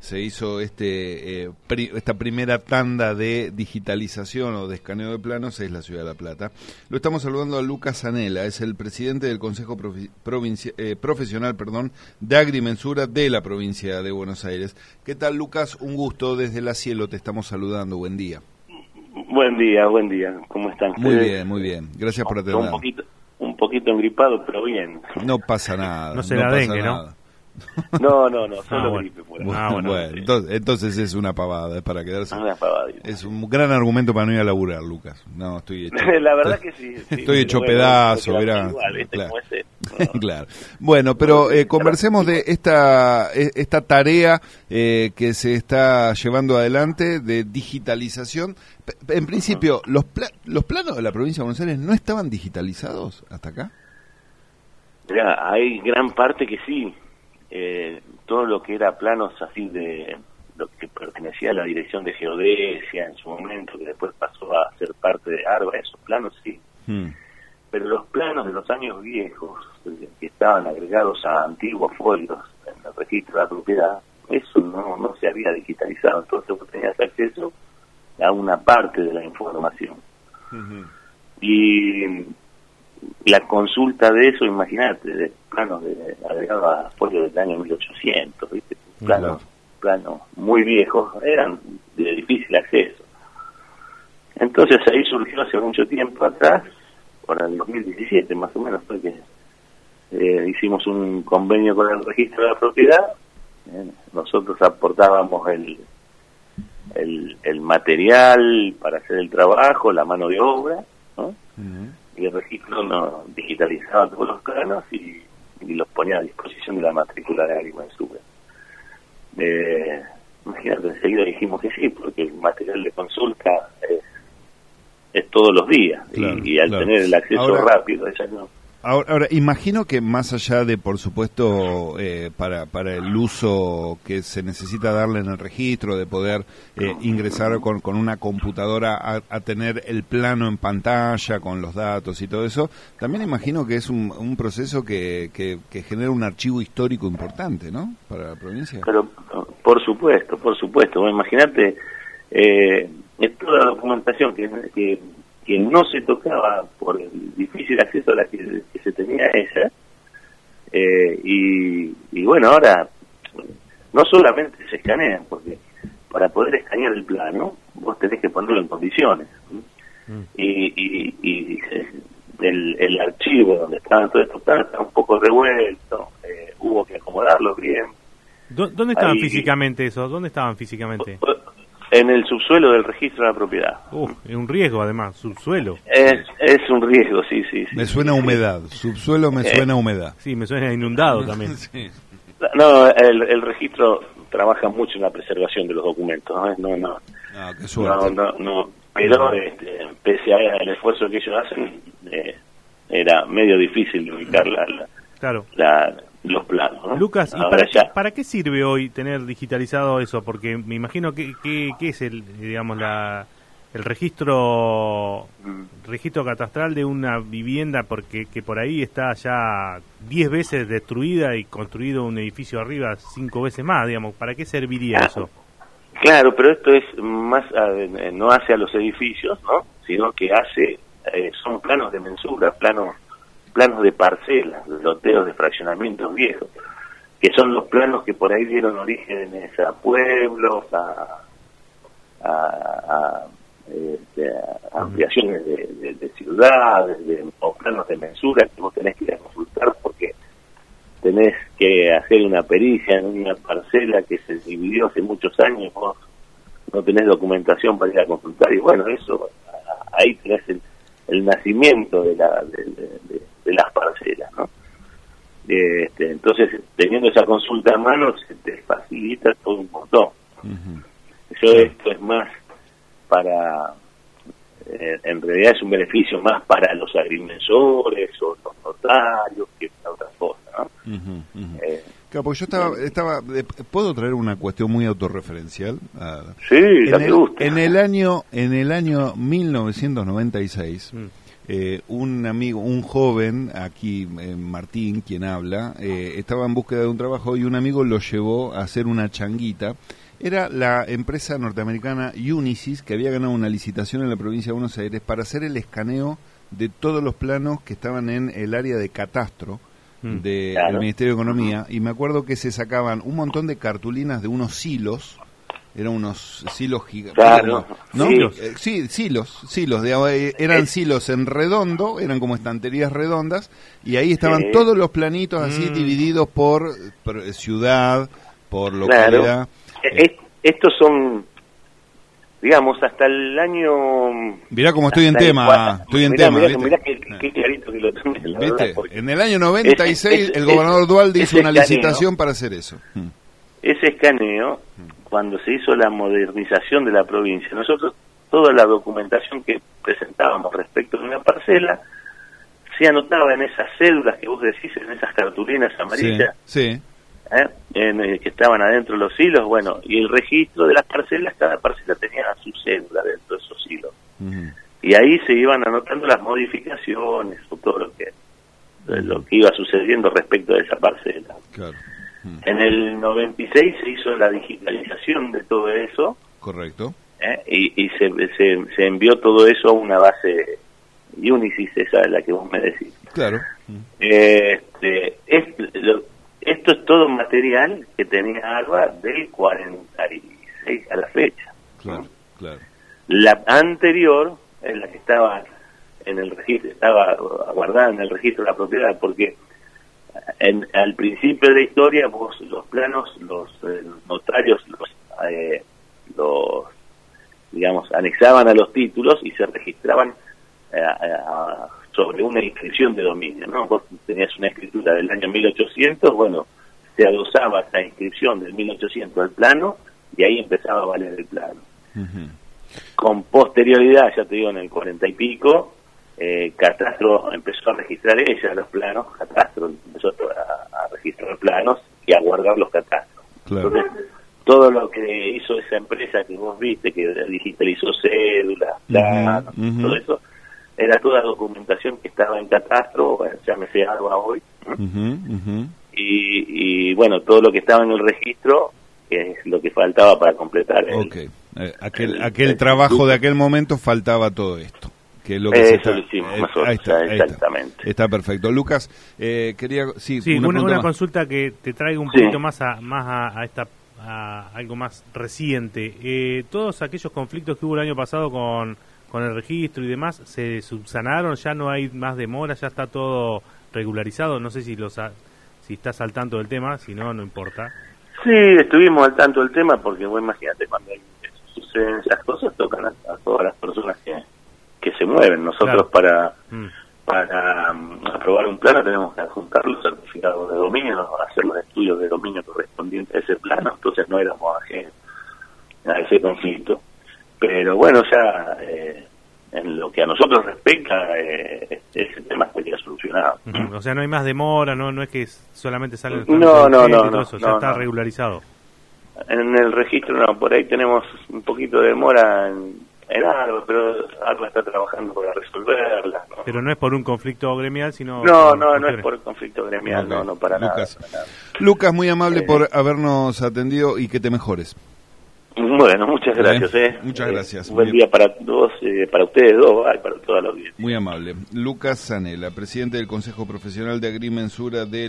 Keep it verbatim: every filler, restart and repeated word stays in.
se hizo este eh, pri, esta primera tanda de digitalización o de escaneo de planos es la Ciudad de La Plata. Lo estamos saludando a Lucas Zanella, es el presidente del Consejo Profi, Provincia, eh, Profesional perdón, de Agrimensura de la provincia de Buenos Aires. ¿Qué tal, Lucas? Un gusto, desde La Cielo te estamos saludando, buen día. Buen día, buen día, ¿cómo están ustedes? Muy bien, muy bien, gracias por atender. Un poquito, un poquito engripado, pero bien. No pasa nada. No se no la pasa dengue, nada. ¿no? No, no, no, solo ah, bueno. gripe por ahí. Bueno, Ah, bueno, bueno sí. entonces, entonces es una pavada, es para quedarse. Una pavadita. Es un gran argumento para no ir a laburar, Lucas. No, estoy hecho. La verdad que sí. sí Estoy hecho bueno, pedazo, porque verá. igual, ¿viste? Claro. Como ese, no. Claro. Bueno, pero eh, conversemos de esta esta tarea eh, que se está llevando adelante de digitalización. En principio, los pla los planos de la provincia de Buenos Aires no estaban digitalizados hasta acá. Mirá, hay gran parte que sí. Eh, todo lo que era planos así de lo que pertenecía a la Dirección de Geodesia en su momento, que después pasó a ser parte de ARBA, esos planos sí. Hmm. Pero los planos de los años viejos, que estaban agregados a antiguos folios en el registro de la propiedad, eso no, no se había digitalizado, entonces vos tenías acceso a una parte de la información. Uh-huh. Y la consulta de eso, imagínate, de planos de, agregados a folios del año mil ochocientos, ¿viste? Planos, uh-huh. planos muy viejos, eran de difícil acceso. Entonces ahí surgió hace mucho tiempo atrás, por el dos mil diecisiete más o menos, fue que eh, hicimos un convenio con el registro de la propiedad. Eh, nosotros aportábamos el, el el material para hacer el trabajo, la mano de obra, ¿no? Uh-huh. Y el registro nos digitalizaba todos los planos y, y los ponía a disposición de la matrícula de Agrimensura. Eh, imagínate, enseguida dijimos que sí, porque el material de consulta es, es todos los días, claro, y, y al claro. tener el acceso ahora, rápido, ella no. Ahora, ahora, imagino que más allá de, por supuesto, eh, para para el uso que se necesita darle en el registro, de poder eh, ingresar con, con una computadora a, a tener el plano en pantalla, con los datos y todo eso, también imagino que es un, un proceso que, que, que genera un archivo histórico importante, ¿no?, para la provincia. Pero, por supuesto, por supuesto. Bueno, imagínate, eh, es toda la documentación que... que que no se tocaba por el difícil acceso a la que, que se tenía ella, eh, y, y bueno, ahora no solamente se escanean, porque para poder escanear el plano vos tenés que ponerlo en condiciones, mm. y, y, y el, el archivo donde estaban todos estos planos estaba un poco revuelto, eh, hubo que acomodarlo bien. ¿Dónde estaban Ahí, físicamente esos? ¿Dónde estaban físicamente? En el subsuelo del registro de la propiedad. Uf, es un riesgo además, subsuelo. Es es un riesgo, sí, sí. sí me suena a humedad, subsuelo me eh, suena a humedad. Sí, me suena a inundado también. Sí. No, el, el registro trabaja mucho en la preservación de los documentos, ¿no? No, no, ah, qué suerte. no, no, no. Pero este, pese al esfuerzo que ellos hacen, eh, era medio difícil de ubicar la, la, claro. la los planos, ¿no? Lucas, ¿y para qué, para qué sirve hoy tener digitalizado eso? Porque me imagino que, que, que es el, digamos, la el registro mm. registro catastral de una vivienda, porque que por ahí está ya diez veces destruida y construido un edificio arriba cinco veces más, digamos. ¿Para qué serviría ah, eso? Claro, pero esto es más, eh, no hace a los edificios, ¿no? Sino que hace, eh, son planos de mensura, planos planos de parcelas, loteos de fraccionamientos viejos, que son los planos que por ahí dieron orígenes a pueblos, a, a, a, este, a ampliaciones de, de, de ciudades, de, o planos de mensura que vos tenés que ir a consultar porque tenés que hacer una pericia en una parcela que se dividió hace muchos años, vos no tenés documentación para ir a consultar, y bueno, eso, ahí tenés el, el nacimiento de la de, de, de, de las parcelas, ¿no? Este, entonces, teniendo esa consulta a mano, se te facilita todo un montón. Uh-huh. Eso, sí. Esto es más para, eh, en realidad es un beneficio más para los agrimensores o los notarios que para otras cosas, ¿no? Uh-huh, uh-huh. Eh, claro, porque yo estaba, estaba, ¿puedo traer una cuestión muy autorreferencial? Sí, la en que el, gusta. En el año, en el año mil novecientos noventa y seis, mm. eh, un amigo, un joven, aquí eh, Martín, quien habla, eh, estaba en búsqueda de un trabajo y un amigo lo llevó a hacer una changuita. Era la empresa norteamericana Unisys, que había ganado una licitación en la provincia de Buenos Aires para hacer el escaneo de todos los planos que estaban en el área de catastro mm, de, claro. del Ministerio de Economía, y me acuerdo que se sacaban un montón de cartulinas de unos silos, eran unos silos gigantes, claro, ¿no? Sí. Eh, sí, silos, silos, de, eran eh. silos en redondo, eran como estanterías redondas, y ahí estaban sí. todos los planitos así mm. divididos por, por ciudad, por localidad. Claro. Eh. Estos son, digamos, hasta el año... Mirá cómo estoy en tema, cuatro, estoy en mirá, tema, mirá, ¿viste? Mirá qué, qué clarito que lo tenés, la ¿Viste? Verdad, en el año noventa y seis ese, el gobernador ese, Duhalde hizo una escaneo, licitación para hacer eso. Ese escaneo, cuando se hizo la modernización de la provincia, nosotros toda la documentación que presentábamos respecto de una parcela se anotaba en esas cédulas que vos decís, en esas cartulinas amarillas. Sí, sí. ¿Eh? En, eh, que estaban adentro los hilos, bueno, y el registro de las parcelas, cada parcela tenía su cédula dentro de esos hilos. Uh-huh. Y ahí se iban anotando las modificaciones o todo lo que uh-huh. lo que iba sucediendo respecto a esa parcela. Claro. Uh-huh. En el noventa y seis se hizo la digitalización de todo eso. Correcto. ¿Eh? Y, y se, se, se envió todo eso a una base Unisys, esa es la que vos me decís. Claro. Uh-huh. Este, es, lo, Esto es todo material que tenía ARBA del cuarenta y seis a la fecha. Claro, claro. La anterior es la que estaba en el registro, estaba guardada en el registro de la propiedad, porque en, al principio de la historia vos los planos, los eh, notarios, los, eh, los, digamos, anexaban a los títulos y se registraban eh, a, a sobre una inscripción de dominio, ¿no? Vos tenías una escritura del año mil ochocientos, bueno, se adosaba esa inscripción del mil ochocientos al plano y ahí empezaba a valer el plano. Uh-huh. Con posterioridad, ya te digo, en el cuarenta y pico, eh, Catastro empezó a registrar ella los planos, Catastro empezó a, a registrar planos y a guardar los catastros. Claro. Entonces, todo lo que hizo esa empresa que vos viste, que digitalizó cédulas, planos, uh-huh. todo eso, era toda documentación que estaba en Catastro, llámese ARBA hoy, uh-huh, uh-huh. Y, y bueno, todo lo que estaba en el registro es lo que faltaba para completar el, okay. eh, aquel, el, aquel el, trabajo el, de aquel momento faltaba todo esto, que es lo que eso se está, lo hicimos eh, nosotros, ahí está, exactamente. Ahí está, está perfecto. Lucas, eh, quería sí, sí una, una, una más. consulta que te traigo un sí. poquito más a más a, a esta a algo más reciente. Eh, todos aquellos conflictos que hubo el año pasado con con el registro y demás, ¿se subsanaron? ¿Ya no hay más demora? ¿Ya está todo regularizado? No sé si los ha, si estás al tanto del tema, si no, no importa. Sí, estuvimos al tanto del tema porque, bueno, imagínate, cuando suceden esas cosas tocan a, a todas las personas que, que se mueven. Nosotros claro. para mm. para um, aprobar un plano tenemos que adjuntar los certificados de dominio, hacer los estudios de dominio correspondientes a ese plano, entonces no éramos ajenos a ese conflicto. Pero bueno, ya eh, en lo que a nosotros respecta, eh, ese tema estaría solucionado. Uh-huh. O sea, no hay más demora, no no es que solamente sale el no, no, no, no, eso, no, ya no, está no. regularizado. En el registro no, por ahí tenemos un poquito de demora en, en ARBA, pero ARBA está trabajando para resolverla. ¿No? Pero no es por un conflicto gremial, sino... No, no, no es por conflicto gremial, okay. no, no, para Lucas. nada, para nada. Lucas, muy amable eh, por habernos atendido y que te mejores. Bueno, muchas gracias. Eh. Muchas gracias. Eh, buen día para todos, eh, para ustedes dos y para toda la audiencia. Muy amable. Lucas Zanella, presidente del Consejo Profesional de Agrimensura de